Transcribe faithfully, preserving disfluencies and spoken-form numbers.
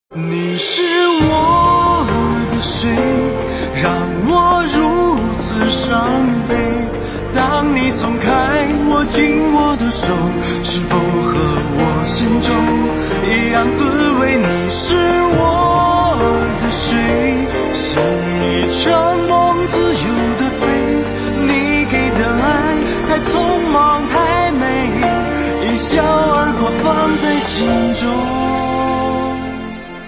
你是我的谁，让我如此伤悲？当你松开我紧握的手，是否和我心中一样自